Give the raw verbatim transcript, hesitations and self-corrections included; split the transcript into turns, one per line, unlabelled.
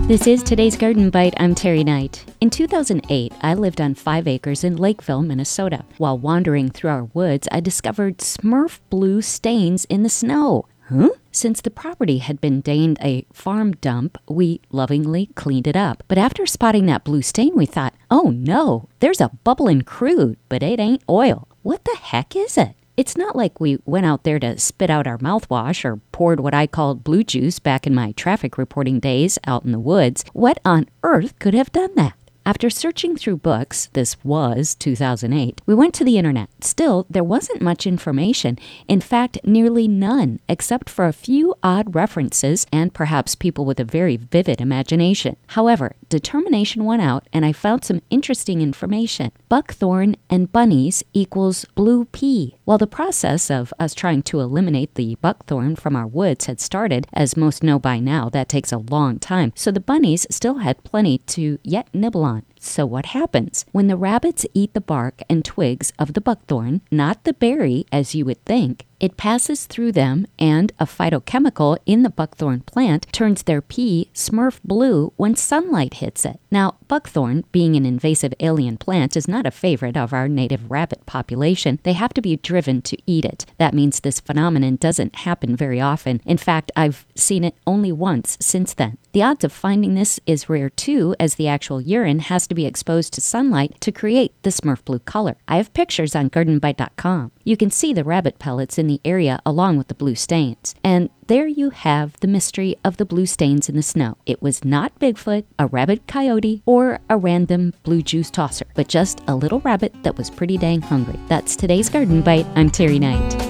This is today's Garden Bite. I'm Terry Knight. In two thousand eight, I lived on five acres in Lakeville, Minnesota. While wandering through our woods, I discovered Smurf blue stains in the snow. Huh? Since the property had been deemed a farm dump, we lovingly cleaned it up. But after spotting that blue stain, we thought, oh no, there's a bubbling crude, but it ain't oil. What the heck is it? It's not like we went out there to spit out our mouthwash or poured what I called blue juice back in my traffic reporting days out in the woods. What on earth could have done that? After searching through books, this was two thousand eight, we went to the internet. Still, there wasn't much information. In fact, nearly none, except for a few odd references and perhaps people with a very vivid imagination. However, determination won out and I found some interesting information. Buckthorn and bunnies equals blue pea. While the process of us trying to eliminate the buckthorn from our woods had started, as most know by now, that takes a long time, so the bunnies still had plenty to yet nibble on. So what happens? When the rabbits eat the bark and twigs of the buckthorn, not the berry as you would think, it passes through them and a phytochemical in the buckthorn plant turns their pea Smurf blue when sunlight hits it. Now, buckthorn, being an invasive alien plant, is not a favorite of our native rabbit population. They have to be driven to eat it. That means this phenomenon doesn't happen very often. In fact, I've seen it only once since then. The odds of finding this is rare too, as the actual urine has to be exposed to sunlight to create the Smurf blue color. I have pictures on garden bite dot com. You can see the rabbit pellets in the area along with the blue stains. And there you have the mystery of the blue stains in the snow. It was not Bigfoot, a rabid coyote, or a random blue juice tosser, but just a little rabbit that was pretty dang hungry. That's today's Garden Bite. I'm Terry Knight.